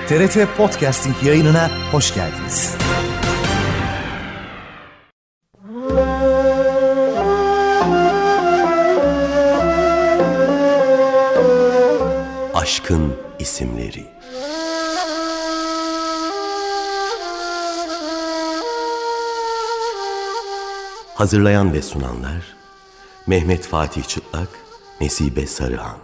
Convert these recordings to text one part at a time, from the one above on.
TRT Podcasting yayınına hoş geldiniz. Aşkın isimleri. Hazırlayan ve sunanlar Mehmet Fatih Çıtlak, Nesibe Sarıhan.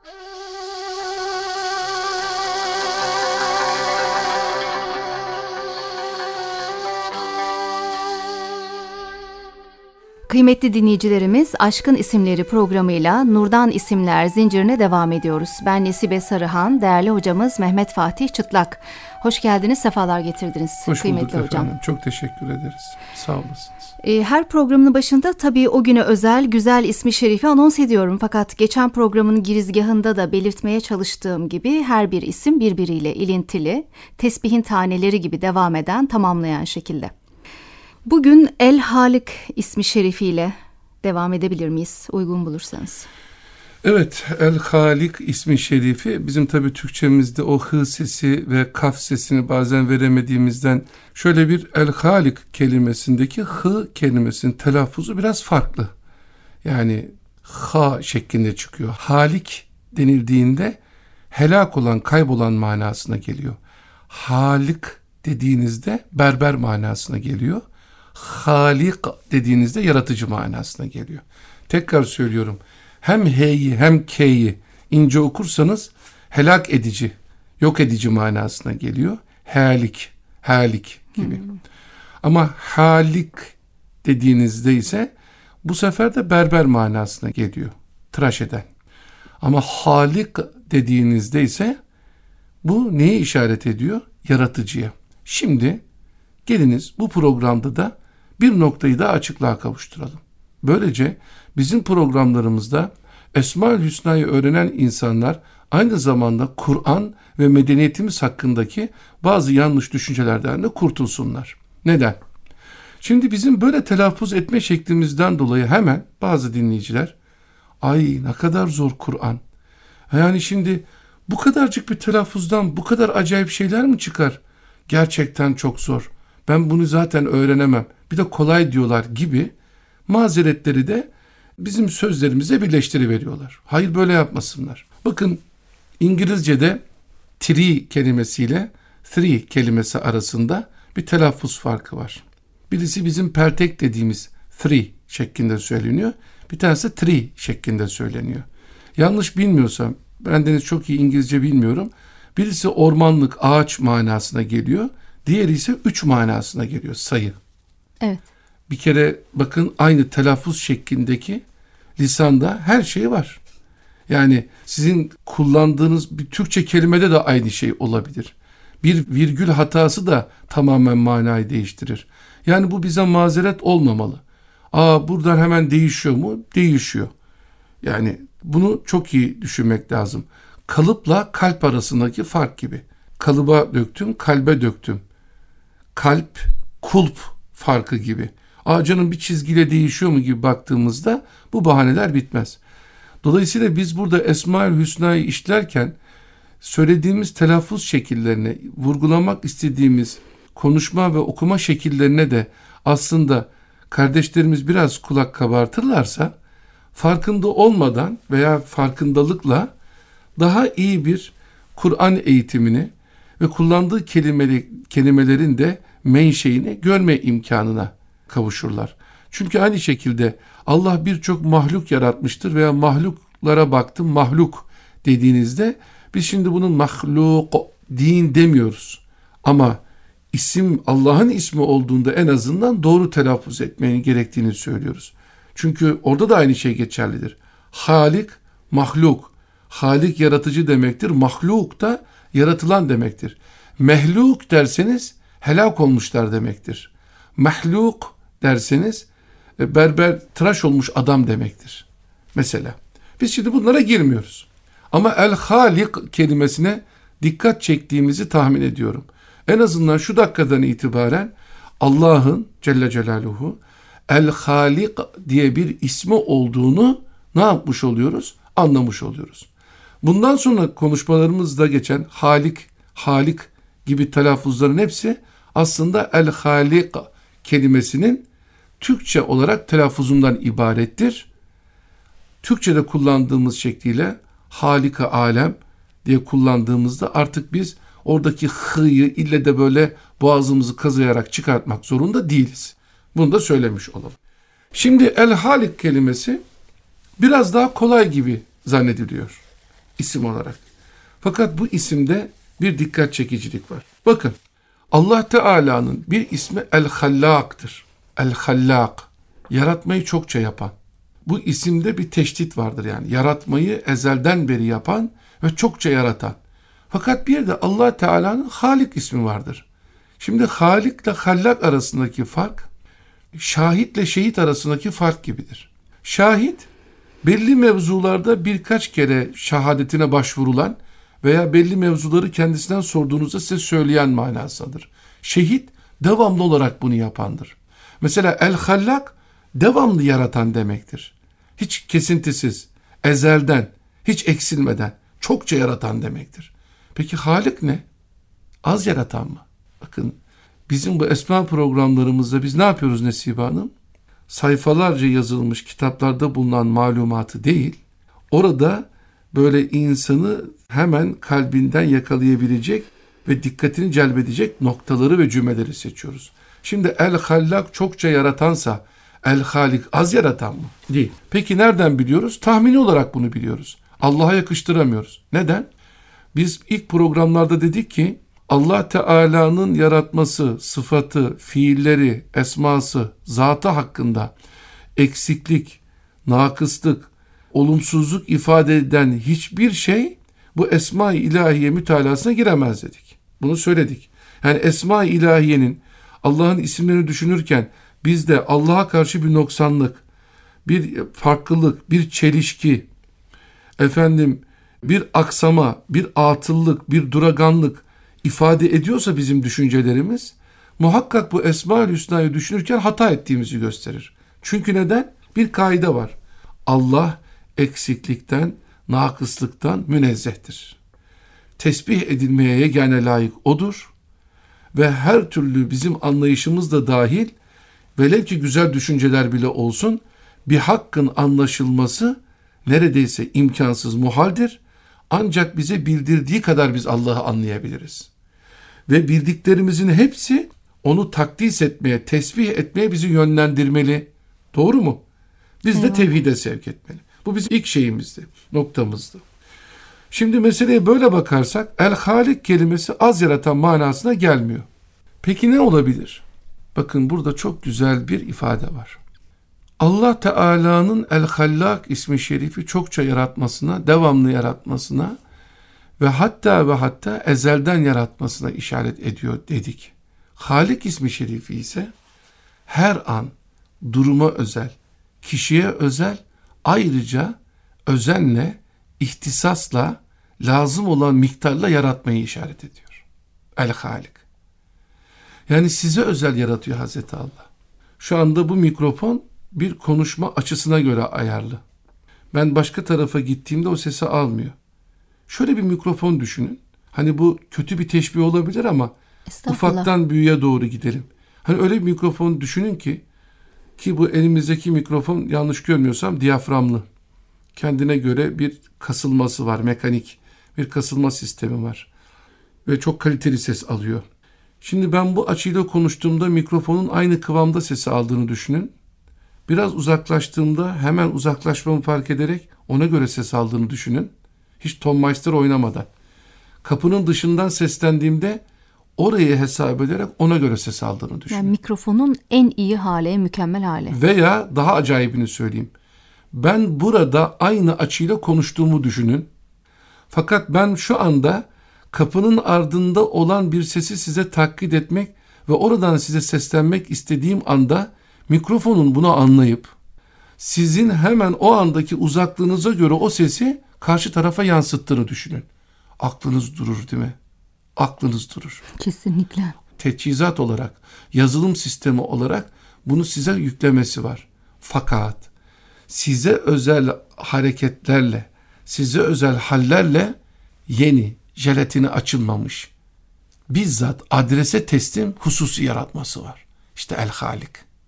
Kıymetli dinleyicilerimiz, Aşkın İsimleri programıyla Nur'dan İsimler zincirine devam ediyoruz. Ben Nesibe Sarıhan, değerli hocamız Mehmet Fatih Çıtlak. Hoş geldiniz, sefalar getirdiniz. Hoş bulduk kıymetli efendim. Hocam. Çok teşekkür ederiz. Sağ olasınız. Her programın başında tabii o güne özel güzel ismi şerifi anons ediyorum. Fakat geçen programın girizgahında da belirtmeye çalıştığım gibi her bir isim birbiriyle ilintili, tesbihin taneleri gibi devam eden, tamamlayan şekilde. Bugün El Halik ismi şerifiyle devam edebilir miyiz? Uygun bulursanız. Evet, El Halik ismi şerifi bizim tabii Türkçemizde o hı sesi ve kaf sesini bazen veremediğimizden şöyle bir El Halik kelimesindeki hı kelimesinin telaffuzu biraz farklı. Yani ha şeklinde çıkıyor. Halik denildiğinde helak olan, kaybolan manasına geliyor. Halik dediğinizde berber manasına geliyor. Halik dediğinizde yaratıcı manasına geliyor. Tekrar söylüyorum. Hem H'yi hem K'yi ince okursanız helak edici, yok edici manasına geliyor. Halik gibi. Ama halik dediğinizde ise bu sefer de berber manasına geliyor. Tıraş eden. Ama halik dediğinizde ise bu neye işaret ediyor? Yaratıcıya. Şimdi geliniz bu programda da bir noktayı da açıklığa kavuşturalım. Böylece bizim programlarımızda Esma-ül Hüsna'yı öğrenen insanlar aynı zamanda Kur'an ve medeniyetimiz hakkındaki bazı yanlış düşüncelerden de kurtulsunlar. Neden? Şimdi bizim böyle telaffuz etme şeklimizden dolayı hemen bazı dinleyiciler ay ne kadar zor Kur'an. Yani şimdi bu kadarcık bir telaffuzdan bu kadar acayip şeyler mi çıkar? Gerçekten çok zor. Ben bunu zaten öğrenemem. Bir de kolay diyorlar gibi mazeretleri de bizim sözlerimize birleştiriveriyorlar. Hayır, böyle yapmasınlar. Bakın İngilizce'de three kelimesiyle three kelimesi arasında bir telaffuz farkı var. Birisi bizim peltek dediğimiz three şeklinde söyleniyor. Bir tanesi three şeklinde söyleniyor. Yanlış bilmiyorsam, bendeniz çok iyi İngilizce bilmiyorum. Birisi ormanlık, ağaç manasına geliyor. Diğeri ise 3 manasına geliyor, sayı. Evet. Bir kere bakın, aynı telaffuz şeklindeki lisanda her şey var. Yani sizin kullandığınız bir Türkçe kelimede de aynı şey olabilir. Bir virgül hatası da tamamen manayı değiştirir. Yani bu bize mazeret olmamalı. Buradan hemen değişiyor mu? Değişiyor. Yani bunu çok iyi düşünmek lazım. Kalıpla kalp arasındaki fark gibi. Kalıba döktüm, kalbe döktüm. Kalp, kulp farkı gibi. Canım bir çizgiyle değişiyor mu gibi baktığımızda bu bahaneler bitmez. Dolayısıyla biz burada Esma-ül Hüsna'yı işlerken söylediğimiz telaffuz şekillerine, vurgulamak istediğimiz konuşma ve okuma şekillerine de aslında kardeşlerimiz biraz kulak kabartırlarsa, farkında olmadan veya farkındalıkla daha iyi bir Kur'an eğitimini ve kullandığı kelimelerin de menşeini görme imkanına kavuşurlar. Çünkü aynı şekilde Allah birçok mahluk yaratmıştır veya mahluklara baktım, mahluk dediğinizde biz şimdi bunun mahluk din demiyoruz. Ama isim Allah'ın ismi olduğunda en azından doğru telaffuz etmenin gerektiğini söylüyoruz. Çünkü orada da aynı şey geçerlidir. Halik, mahluk. Halik yaratıcı demektir. Mahluk da yaratılan demektir. Mehluk derseniz helak olmuşlar demektir. Mahluk derseniz berber, tıraş olmuş adam demektir. Mesela. Biz şimdi bunlara girmiyoruz. Ama El-Halik kelimesine dikkat çektiğimizi tahmin ediyorum. En azından şu dakikadan itibaren Allah'ın Celle Celaluhu El-Halik diye bir ismi olduğunu ne yapmış oluyoruz? Anlamış oluyoruz. Bundan sonra konuşmalarımızda geçen Halik gibi telaffuzların hepsi aslında El-Halik kelimesinin Türkçe olarak telaffuzundan ibarettir. Türkçe'de kullandığımız şekliyle Halik-i Alem diye kullandığımızda artık biz oradaki h'yı ille de böyle boğazımızı kazıyarak çıkartmak zorunda değiliz. Bunu da söylemiş olalım. Şimdi El-Halik kelimesi biraz daha kolay gibi zannediliyor isim olarak. Fakat bu isimde bir dikkat çekicilik var. Bakın, Allah Teala'nın bir ismi El-Hallak'tır. El-Hallak, yaratmayı çokça yapan. Bu isimde bir teşdit vardır yani. Yaratmayı ezelden beri yapan ve çokça yaratan. Fakat bir de Allah Teala'nın Halik ismi vardır. Şimdi Halik ile Hallak arasındaki fark, şahit ile şehit arasındaki fark gibidir. Şahit, belli mevzularda birkaç kere şehadetine başvurulan veya belli mevzuları kendisinden sorduğunuzda size söyleyen manasıdır. Şehit, devamlı olarak bunu yapandır. Mesela El-Hallak, devamlı yaratan demektir. Hiç kesintisiz, ezelden, hiç eksilmeden, çokça yaratan demektir. Peki Halik ne? Az yaratan mı? Bakın, bizim bu esma programlarımızda biz ne yapıyoruz Nesibe Hanım? Sayfalarca yazılmış kitaplarda bulunan malumatı değil, orada böyle insanı hemen kalbinden yakalayabilecek ve dikkatini celbedecek noktaları ve cümleleri seçiyoruz. Şimdi El-Hallak çokça yaratansa, El-Halik az yaratan mı? Değil. Peki nereden biliyoruz? Tahmini olarak bunu biliyoruz. Allah'a yakıştıramıyoruz. Neden? Biz ilk programlarda dedik ki, Allah Teala'nın yaratması, sıfatı, fiilleri, esması, zatı hakkında eksiklik, nakıslık, olumsuzluk ifade eden hiçbir şey bu Esma-i İlahiye mütalasına giremez dedik. Bunu söyledik. Yani Esma-i İlahiye'nin, Allah'ın isimlerini düşünürken bizde Allah'a karşı bir noksanlık, bir farklılık, bir çelişki, bir aksama, bir atıllık, bir duraganlık ifade ediyorsa bizim düşüncelerimiz, muhakkak bu Esma-ül Hüsna'yı düşünürken hata ettiğimizi gösterir. Çünkü neden? Bir kaide var. Allah eksiklikten, nakıslıktan münezzehtir. Tesbih edilmeye yegane layık O'dur ve her türlü bizim anlayışımız da dahil, velev ki güzel düşünceler bile olsun, bir hakkın anlaşılması neredeyse imkansız, muhaldir. Ancak bize bildirdiği kadar biz Allah'ı anlayabiliriz. Ve bildiklerimizin hepsi onu takdis etmeye, tesbih etmeye bizi yönlendirmeli. Doğru mu? Biz de tevhide sevk etmeli. Bu bizim ilk şeyimizdi, noktamızdı. Şimdi meseleye böyle bakarsak, El-Halik kelimesi az yaratan manasına gelmiyor. Peki ne olabilir? Bakın burada çok güzel bir ifade var. Allah Teala'nın El-Hallak ismi şerifi çokça yaratmasına, devamlı yaratmasına ve hatta ezelden yaratmasına işaret ediyor dedik. Halik ismi şerifi ise her an, duruma özel, kişiye özel, ayrıca özenle, ihtisasla, lazım olan miktarla yaratmayı işaret ediyor. El-Halik. Yani size özel yaratıyor Hazreti Allah. Şu anda bu mikrofon bir konuşma açısına göre ayarlı. Ben başka tarafa gittiğimde o sesi almıyor. Şöyle bir mikrofon düşünün. Hani bu kötü bir teşbih olabilir ama ufaktan büyüğe doğru gidelim. Hani öyle bir mikrofon düşünün ki bu elimizdeki mikrofon yanlış görmüyorsam diyaframlı. Kendine göre bir kasılması var, mekanik bir kasılma sistemi var. Ve çok kaliteli ses alıyor. Şimdi ben bu açıyla konuştuğumda mikrofonun aynı kıvamda sesi aldığını düşünün. Biraz uzaklaştığımda hemen uzaklaşmamı fark ederek ona göre ses aldığını düşünün. Hiç Tom Meister oynamadan. Kapının dışından seslendiğimde orayı hesap ederek ona göre ses aldığını düşünün. Yani mikrofonun en iyi hali, mükemmel hali. Veya daha acayibini söyleyeyim. Ben burada aynı açıyla konuştuğumu düşünün. Fakat ben şu anda kapının ardında olan bir sesi size taklit etmek ve oradan size seslenmek istediğim anda mikrofonun bunu anlayıp sizin hemen o andaki uzaklığınıza göre o sesi karşı tarafa yansıttığını düşünün. Aklınız durur değil mi? Aklınız durur. Kesinlikle. Teçhizat olarak, yazılım sistemi olarak bunu size yüklemesi var. Fakat size özel hareketlerle, size özel hallerle yeni, jelatini açılmamış bizzat adrese teslim hususi yaratması var. İşte El-Halik.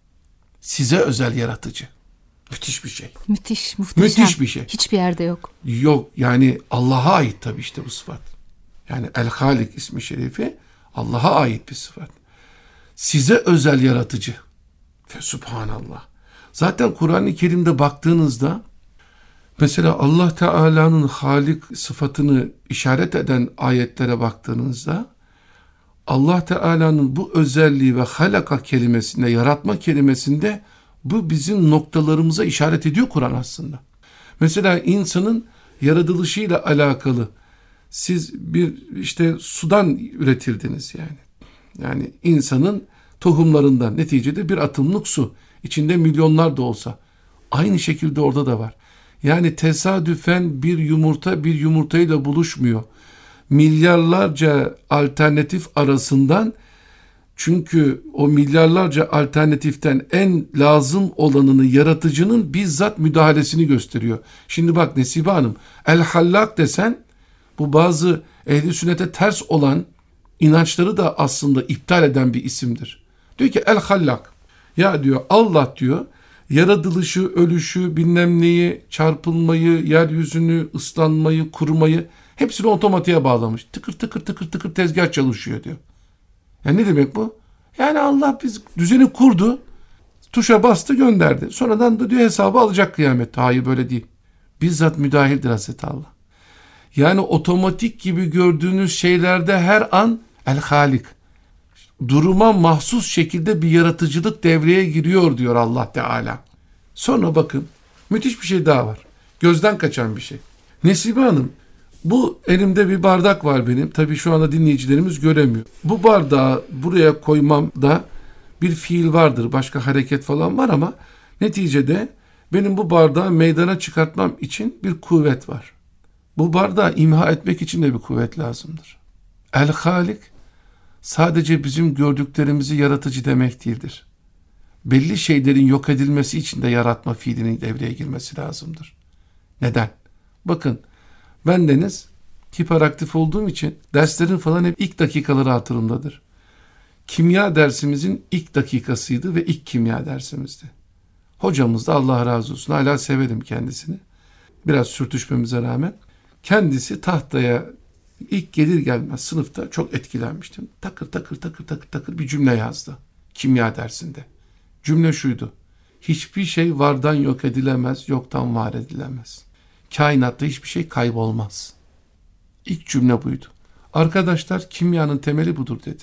Size özel yaratıcı. Müthiş bir şey. Müthiş, muhteşem. Müthiş bir şey. Hiçbir yerde yok. Yok yani Allah'a ait tabii işte bu sıfat. Yani El-Halik ismi şerifi Allah'a ait bir sıfat. Size özel yaratıcı. Ve Subhanallah. Zaten Kur'an-ı Kerim'de baktığınızda mesela Allah Teala'nın Halik sıfatını işaret eden ayetlere baktığınızda Allah Teala'nın bu özelliği ve halaka kelimesinde, yaratma kelimesinde bu bizim noktalarımıza işaret ediyor Kur'an aslında. Mesela insanın yaratılışıyla alakalı siz bir işte sudan üretildiniz yani. Yani insanın tohumlarından neticede bir atımlık su. İçinde milyonlar da olsa. Aynı şekilde orada da var. Yani tesadüfen bir yumurta bir yumurtayla buluşmuyor. Milyarlarca alternatif arasından, çünkü o milyarlarca alternatiften en lazım olanını yaratıcının bizzat müdahalesini gösteriyor. Şimdi bak Nesibe Hanım, El-Hallak desen bu bazı ehli sünnete ters olan inançları da aslında iptal eden bir isimdir. Diyor ki El-Hallak, ya diyor Allah diyor yaratılışı, ölüşü, bilmem neyi, çarpılmayı, yeryüzünü, ıslanmayı, kurumayı hepsini otomatiğe bağlamış. Tıkır tıkır tıkır tıkır tezgah çalışıyor diyor. Yani ne demek bu? Yani Allah biz düzeni kurdu, tuşa bastı gönderdi. Sonradan da diyor hesabı alacak kıyamette. Hayır böyle değil. Bizzat müdahildir Hazreti Allah. Yani otomatik gibi gördüğünüz şeylerde her an El-Halik. Duruma mahsus şekilde bir yaratıcılık devreye giriyor diyor Allah Teala. Sonra bakın müthiş bir şey daha var. Gözden kaçan bir şey. Nesibe Hanım, bu elimde bir bardak var benim. Tabii şu anda dinleyicilerimiz göremiyor. Bu bardağı buraya koymamda bir fiil vardır. Başka hareket falan var ama neticede benim bu bardağı meydana çıkartmam için bir kuvvet var. Bu bardağı imha etmek için de bir kuvvet lazımdır. El-Halik sadece bizim gördüklerimizi yaratıcı demek değildir. Belli şeylerin yok edilmesi için de yaratma fiilinin devreye girmesi lazımdır. Neden? Bakın bendeniz hiperaktif olduğum için derslerin falan hep ilk dakikaları hatırımdadır. Kimya dersimizin ilk dakikasıydı ve ilk kimya dersimizdi. Hocamız da Allah razı olsun, hala severim kendisini. Biraz sürtüşmemize rağmen. Kendisi tahtaya ilk gelir gelmez sınıfta çok etkilenmiştim. Takır takır takır takır takır bir cümle yazdı kimya dersinde. Cümle şuydu: hiçbir şey vardan yok edilemez, yoktan var edilemez. Kainatta hiçbir şey kaybolmaz. İlk cümle buydu. Arkadaşlar kimyanın temeli budur dedi.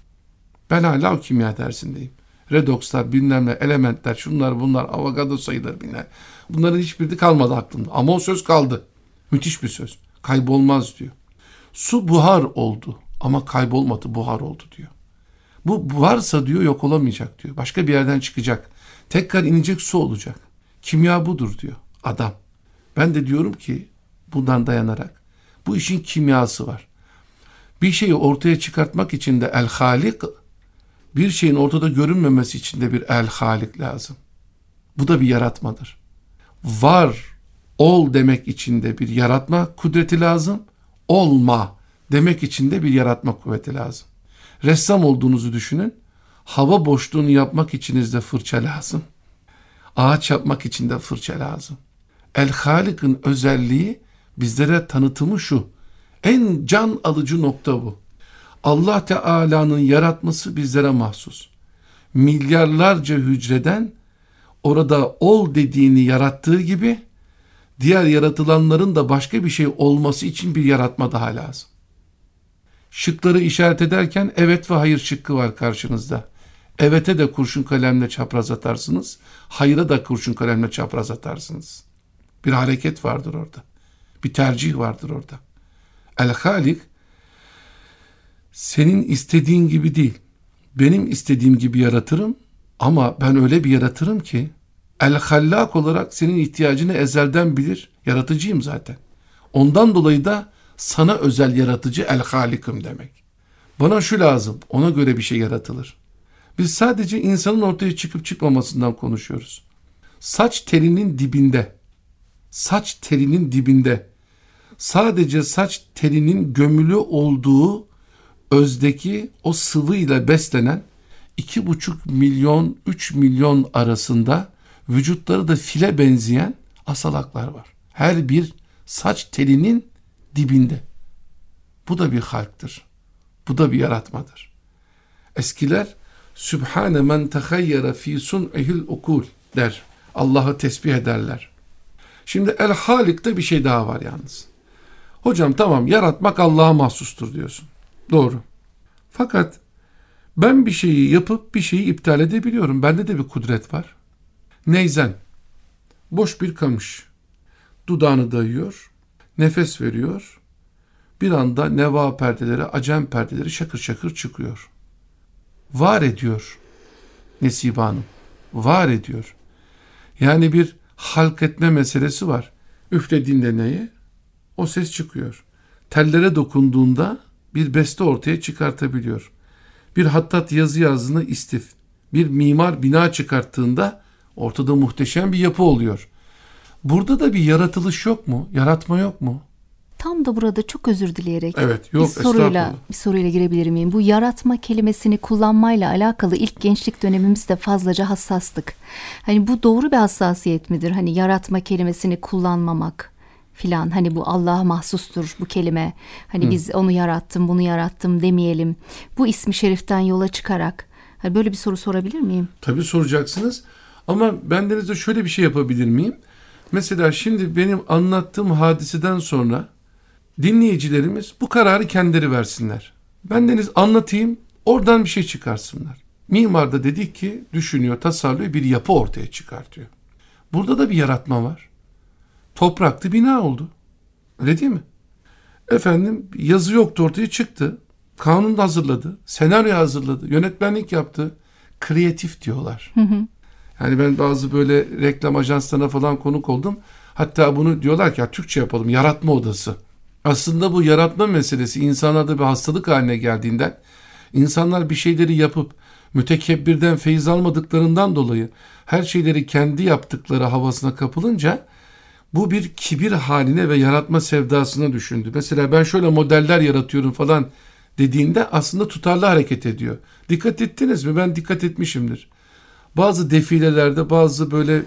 Ben hala o kimya dersindeyim. Redokslar, bilmem ne, elementler, şunlar bunlar, Avogadro sayıları bilmem. Bunların hiçbiri kalmadı aklımda. Ama o söz kaldı. Müthiş bir söz. Kaybolmaz diyor. Su buhar oldu ama kaybolmadı, buhar oldu diyor. Bu varsa diyor yok olamayacak diyor. Başka bir yerden çıkacak. Tekrar inecek, su olacak. Kimya budur diyor adam. Ben de diyorum ki bundan dayanarak bu işin kimyası var. Bir şeyi ortaya çıkartmak için de El-Halik, bir şeyin ortada görünmemesi için de bir El-Halik lazım. Bu da bir yaratmadır. Var, ol demek için de bir yaratma kudreti lazım. Olma demek için de bir yaratma kuvveti lazım. Ressam olduğunuzu düşünün. Hava boşluğunu yapmak için de fırça lazım. Ağaç yapmak için de fırça lazım. El-Halik'in özelliği, bizlere tanıtımı şu. En can alıcı nokta bu. Allah Teala'nın yaratması bizlere mahsus. Milyarlarca hücreden orada ol dediğini yarattığı gibi diğer yaratılanların da başka bir şey olması için bir yaratma daha lazım. Şıkları işaret ederken evet ve hayır şıkkı var karşınızda. Evet'e de kurşun kalemle çapraz atarsınız. Hayır'a da kurşun kalemle çapraz atarsınız. Bir hareket vardır orada. Bir tercih vardır orada. El-Halik senin istediğin gibi değil, benim istediğim gibi yaratırım ama ben öyle bir yaratırım ki El-Hallak olarak senin ihtiyacını ezelden bilir. Yaratıcıyım zaten. Ondan dolayı da sana özel yaratıcı El-Halik'im demek. Bana şu lazım, ona göre bir şey yaratılır. Biz sadece insanın ortaya çıkıp çıkmamasından konuşuyoruz. Saç telinin dibinde sadece saç telinin gömülü olduğu özdeki o sıvıyla beslenen 2,5 milyon 3 milyon arasında vücutları da file benzeyen asalaklar var. Her bir saç telinin dibinde. Bu da bir halktır. Bu da bir yaratmadır. Eskiler Sübhane men tehayyere fî sun'ihil ukul der. Allah'ı tesbih ederler. Şimdi El-Halik'te bir şey daha var yalnız. Hocam tamam, yaratmak Allah'a mahsustur diyorsun. Doğru. Fakat ben bir şeyi yapıp bir şeyi iptal edebiliyorum. Bende de bir kudret var. Neyzen, boş bir kamış. Dudağını dayıyor, nefes veriyor. Bir anda neva perdeleri, acem perdeleri şakır şakır çıkıyor. Var ediyor Nesibe Hanım. Var ediyor. Yani bir halk etme meselesi var. Üflediğinde neye? O ses çıkıyor. Tellere dokunduğunda bir beste ortaya çıkartabiliyor. Bir hattat yazı yazdığında istif. Bir mimar bina çıkarttığında ortada muhteşem bir yapı oluyor. Burada da bir yaratılış yok mu? Yaratma yok mu? Tam da burada çok özür dileyerek Evet, yok, bir soruyla girebilir miyim? Bu yaratma kelimesini kullanmayla alakalı ilk gençlik dönemimizde fazlaca hassastık. Hani bu doğru bir hassasiyet midir? Hani yaratma kelimesini kullanmamak filan. Hani bu Allah'a mahsustur bu kelime. Hani biz onu yarattım, bunu yarattım demeyelim. Bu ismi şeriften yola çıkarak hani böyle bir soru sorabilir miyim? Tabii soracaksınız. Ama bendeniz de şöyle bir şey yapabilir miyim? Mesela şimdi benim anlattığım hadiseden sonra dinleyicilerimiz bu kararı kendileri versinler. Bendeniz anlatayım, oradan bir şey çıkarsınlar. Mimar da dedik ki düşünüyor, tasarlıyor, bir yapı ortaya çıkartıyor. Burada da bir yaratma var. Topraktı, bina oldu. Öyle değil mi? Efendim, yazı yoktu, ortaya çıktı. Kanun da hazırladı. Senaryo hazırladı. Yönetmenlik yaptı. Kreatif diyorlar. Yani ben bazı böyle reklam ajanslarına falan konuk oldum. Hatta bunu diyorlar ki ya Türkçe yapalım, yaratma odası. Aslında bu yaratma meselesi insanlarda bir hastalık haline geldiğinden, insanlar bir şeyleri yapıp mütekebbirden feyiz almadıklarından dolayı her şeyleri kendi yaptıkları havasına kapılınca bu bir kibir haline ve yaratma sevdasına düşündü. Mesela ben şöyle modeller yaratıyorum falan dediğinde aslında tutarlı hareket ediyor. Dikkat ettiniz mi? Ben dikkat etmişimdir. Bazı defilelerde, bazı böyle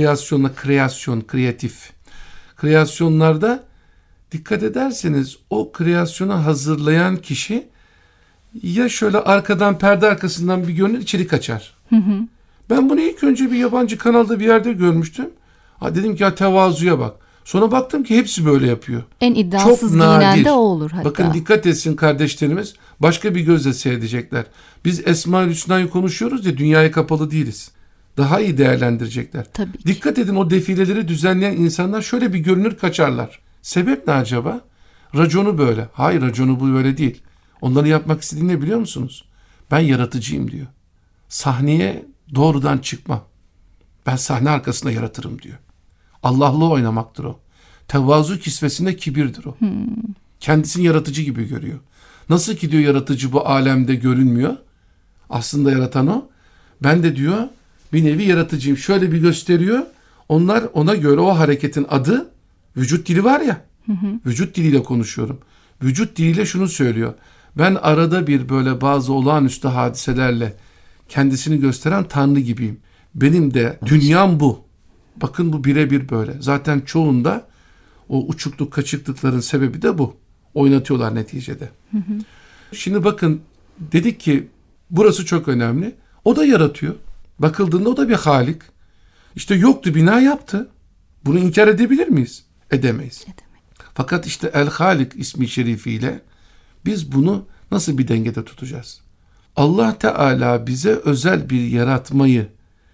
kreatif kreasyonlarda dikkat ederseniz o kreasyonu hazırlayan kişi ya şöyle arkadan, perde arkasından bir görünür, içeri kaçar. Ben bunu ilk önce bir yabancı kanalda bir yerde görmüştüm. Dedim ki ya tevazuya bak. Sonra baktım ki hepsi böyle yapıyor. En iddiasız giyinen de o olur hatta. Bakın dikkat etsin kardeşlerimiz, başka bir gözle seyredecekler. Biz Esma-ül Hüsna'yı konuşuyoruz ya, dünyaya kapalı değiliz. Daha iyi değerlendirecekler. Tabii ki. Dikkat edin, o defileleri düzenleyen insanlar şöyle bir görünür kaçarlar. Sebep ne acaba? Raconu böyle. Hayır, raconu bu böyle değil. Onları yapmak istediğini ne biliyor musunuz? Ben yaratıcıyım diyor. Sahneye doğrudan çıkmam. Ben sahne arkasında yaratırım diyor. Allah'la oynamaktır o. Tevazu kisvesinde kibirdir o. Kendisini yaratıcı gibi görüyor. Nasıl ki diyor yaratıcı bu alemde görünmüyor. Aslında yaratan o. Ben de diyor bir nevi yaratıcıyım. Şöyle bir gösteriyor. Onlar ona göre o hareketin adı vücut dili var ya. Vücut diliyle konuşuyorum. Vücut diliyle şunu söylüyor. Ben arada bir böyle bazı olağanüstü hadiselerle kendisini gösteren Tanrı gibiyim. Benim de dünyam bu. Bakın bu birebir böyle. Zaten çoğunda o uçukluk, kaçıklıkların sebebi de bu. Oynatıyorlar neticede. Şimdi bakın, dedik ki burası çok önemli. O da yaratıyor. Bakıldığında o da bir halik. İşte yoktu, bina yaptı. Bunu inkar edebilir miyiz? Edemeyiz. Fakat işte El-Halik ismi şerifiyle biz bunu nasıl bir dengede tutacağız? Allah Teala bize özel bir yaratmayı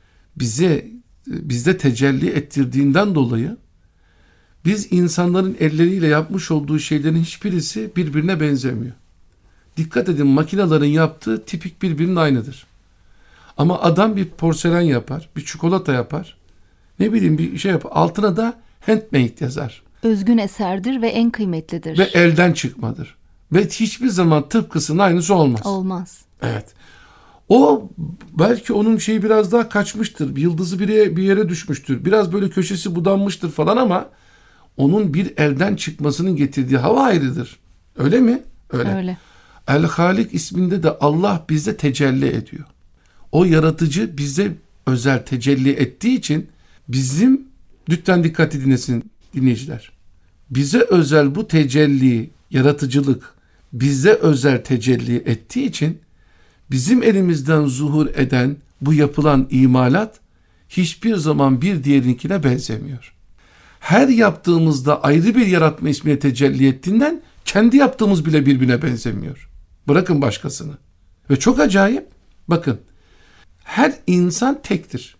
bizde tecelli ettirdiğinden dolayı biz insanların elleriyle yapmış olduğu şeylerin hiçbirisi birbirine benzemiyor. Dikkat edin, makinelerin yaptığı tipik birbirinin aynıdır. Ama adam bir porselen yapar, bir çikolata yapar, ne bileyim bir şey yapar, altına da handmade yazar. Özgün eserdir ve en kıymetlidir. Ve elden çıkmadır. Ve hiçbir zaman tıpkısının aynısı olmaz. Olmaz. Evet. O belki onun şeyi biraz daha kaçmıştır. Bir yıldızı bir yere düşmüştür. Biraz böyle köşesi budanmıştır falan ama onun bir elden çıkmasının getirdiği hava ayrıdır. Öyle mi? Öyle. El-Halik isminde de Allah bize tecelli ediyor. O yaratıcı bize özel tecelli ettiği için bizim, lütfen dikkatli dinlesin dinleyiciler, bize özel bu tecelli, yaratıcılık bize özel tecelli ettiği için bizim elimizden zuhur eden bu yapılan imalat hiçbir zaman bir diğerinkine benzemiyor. Her yaptığımızda ayrı bir yaratma ismine tecelli ettiğinden kendi yaptığımız bile birbirine benzemiyor. Bırakın başkasını. Ve çok acayip, bakın, her insan tektir.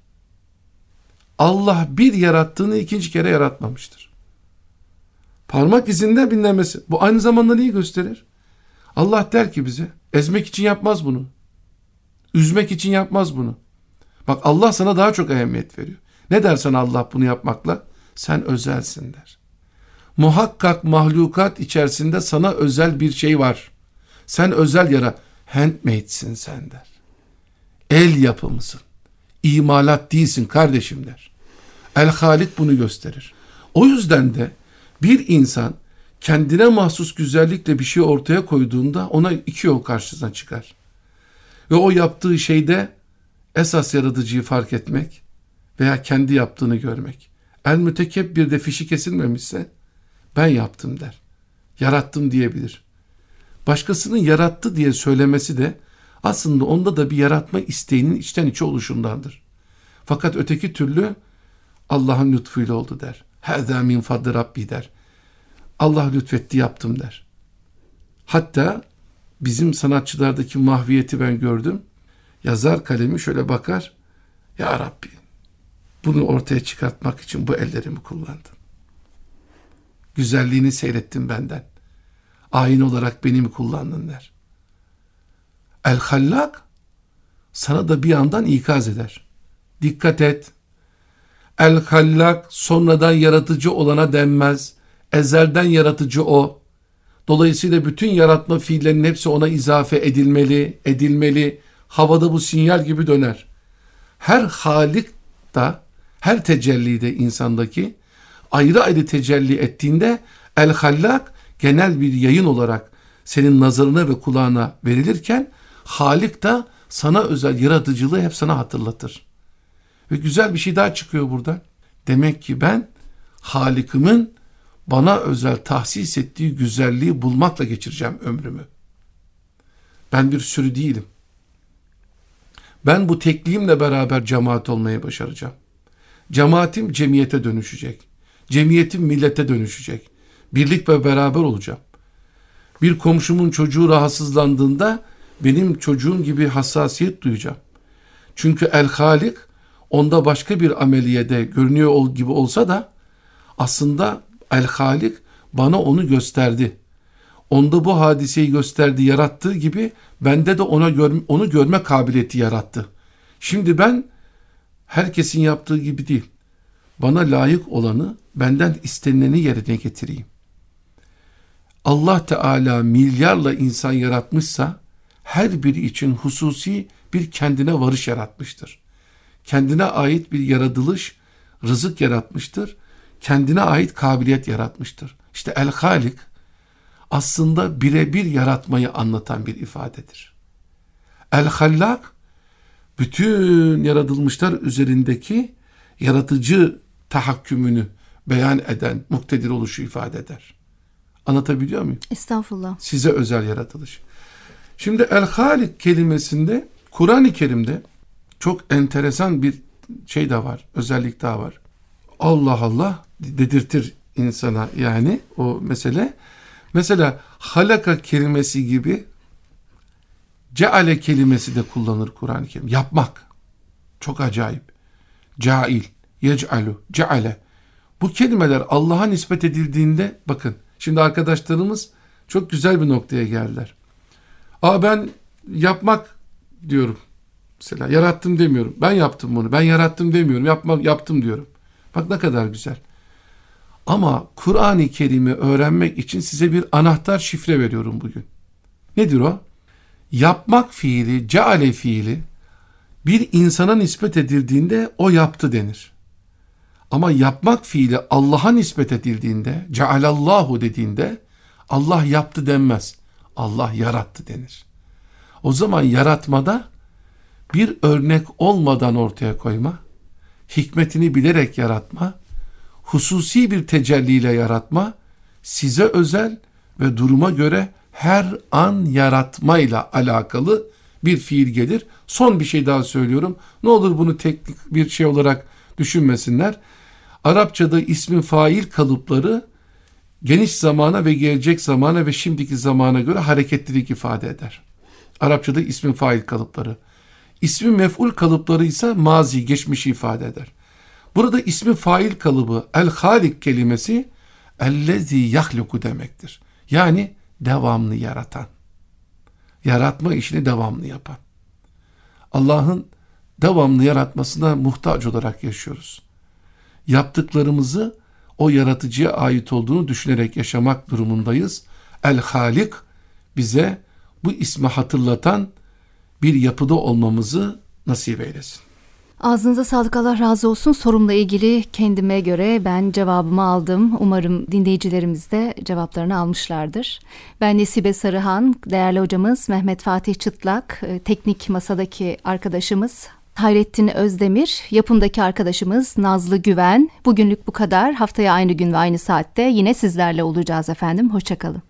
Allah bir yarattığını ikinci kere yaratmamıştır. Parmak izinde bilinmesi. Bu aynı zamanda neyi gösterir? Allah der ki bize, ezmek için yapmaz bunu. Üzmek için yapmaz bunu. Bak, Allah sana daha çok ehemmiyet veriyor. Ne dersen Allah bunu yapmakla? Sen özelsin der. Muhakkak mahlukat içerisinde sana özel bir şey var. Sen özel handmade'sin sen der. El yapımısın. İmalat değilsin kardeşim der. El-Halik bunu gösterir. O yüzden de bir insan kendine mahsus güzellikle bir şey ortaya koyduğunda ona iki yol karşısına çıkar. Ve o yaptığı şeyde esas yaratıcıyı fark etmek veya kendi yaptığını görmek. El-Mütekebbir de fişi kesilmemişse ben yaptım der. Yarattım diyebilir. Başkasının yarattı diye söylemesi de aslında onda da bir yaratma isteğinin içten içe oluşundandır. Fakat öteki türlü Allah'ın lütfuyla oldu der. Hâzâ min fadli Rabbi der. Allah lütfetti yaptım der. Hatta bizim sanatçılardaki mahviyeti ben gördüm. Yazar kalemi şöyle bakar. Ya Rabbi, bunu ortaya çıkartmak için bu ellerimi kullandım. Güzelliğini seyrettin benden. Ayin olarak beni mi kullandın der. El-Hallak sana da bir yandan ikaz eder. Dikkat et. El-Hallak sonradan yaratıcı olana denmez. Ezelden yaratıcı o. Dolayısıyla bütün yaratma fiillerinin hepsi ona izafe edilmeli. Havada bu sinyal gibi döner. Her halik da, her tecellide insandaki ayrı ayrı tecelli ettiğinde El-Hallak genel bir yayın olarak senin nazarına ve kulağına verilirken Halik da sana özel yaratıcılığı hep sana hatırlatır. Ve güzel bir şey daha çıkıyor buradan. Demek ki ben Halik'imin bana özel tahsis ettiği güzelliği bulmakla geçireceğim ömrümü. Ben bir sürü değilim. Ben bu tekliğimle beraber cemaat olmayı başaracağım. Cemaatim cemiyete dönüşecek. Cemiyetim millete dönüşecek. Birlik ve beraber olacağım. Bir komşumun çocuğu rahatsızlandığında benim çocuğum gibi hassasiyet duyacağım. Çünkü El-Halik onda başka bir ameliyede görünüyor gibi olsa da aslında El-Halik bana onu gösterdi. Onda bu hadiseyi gösterdi, yarattığı gibi bende de onu görme kabiliyeti yarattı. Şimdi ben herkesin yaptığı gibi değil. Bana layık olanı, benden istenileni yerine getireyim. Allah Teala milyarla insan yaratmışsa her biri için hususi bir kendine varış yaratmıştır. Kendine ait bir yaratılış, rızık yaratmıştır. Kendine ait kabiliyet yaratmıştır. İşte El-Halik aslında birebir yaratmayı anlatan bir ifadedir. El-Hallak bütün yaratılmışlar üzerindeki yaratıcı tahakkümünü beyan eden, muktedir oluşu ifade eder. Anlatabiliyor muyum? Estağfurullah. Size özel yaratılış. Şimdi El-Halik kelimesinde Kur'an-ı Kerim'de çok enteresan bir şey de var, özellik daha var. Allah Allah dedirtir insana yani o mesele. Mesela halaka kelimesi gibi ceale kelimesi de kullanır Kur'an-ı Kerim. Yapmak. Çok acayip. Cail, yec'alu, ceale. Bu kelimeler Allah'a nispet edildiğinde bakın şimdi arkadaşlarımız çok güzel bir noktaya geldiler. Ben yapmak diyorum. Mesela yarattım demiyorum. Ben yaptım bunu. Ben yarattım demiyorum. Yaptım diyorum. Bak ne kadar güzel. Ama Kur'an-ı Kerim'i öğrenmek için size bir anahtar şifre veriyorum bugün. Nedir o? Yapmak fiili, ceale fiili bir insana nispet edildiğinde o yaptı denir. Ama yapmak fiili Allah'a nispet edildiğinde, cealallahu dediğinde Allah yaptı denmez. Allah yarattı denir. O zaman yaratmada bir örnek olmadan ortaya koyma, hikmetini bilerek yaratma, hususi bir tecelliyle yaratma, size özel ve duruma göre her an yaratmayla alakalı bir fiil gelir. Son bir şey daha söylüyorum. Ne olur bunu teknik bir şey olarak düşünmesinler. Arapçada ismin fail kalıpları geniş zamana ve gelecek zamana ve şimdiki zamana göre hareketlilik ifade eder. Arapçada ismin fail kalıpları. İsmin mef'ul kalıpları ise mazi, geçmişi ifade eder. Burada ismin fail kalıbı el-halik kelimesi ellezî yahluku demektir. Yani devamlı yaratan. Yaratma işini devamlı yapan. Allah'ın devamlı yaratmasına muhtaç olarak yaşıyoruz. Yaptıklarımızı o yaratıcıya ait olduğunu düşünerek yaşamak durumundayız. El-Halik bize bu ismi hatırlatan bir yapıda olmamızı nasip eylesin. Ağzınıza sağlık, Allah razı olsun. Sorumla ilgili kendime göre ben cevabımı aldım. Umarım dinleyicilerimiz de cevaplarını almışlardır. Ben Nesibe Sarıhan, değerli hocamız Mehmet Fatih Çıtlak, teknik masadaki arkadaşımız Hayrettin Özdemir, yapımdaki arkadaşımız Nazlı Güven. Bugünlük bu kadar. Haftaya aynı gün ve aynı saatte yine sizlerle olacağız efendim. Hoşçakalın.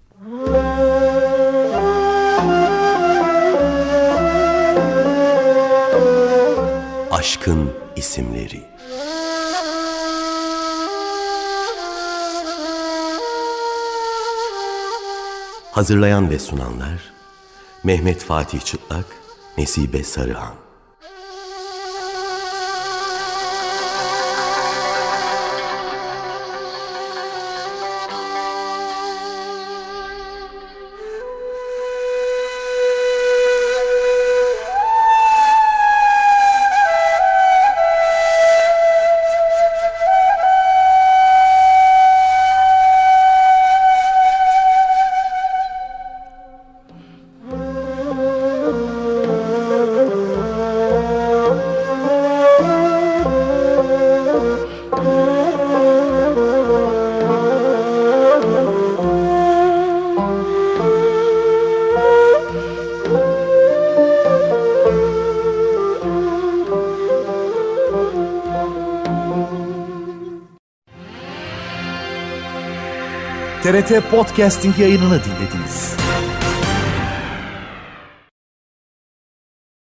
Aşkın isimleri. Hazırlayan ve sunanlar Mehmet Fatih Çıtlak, Nesibe Sarıhan. TRT Podcasting yayınını dinlediniz.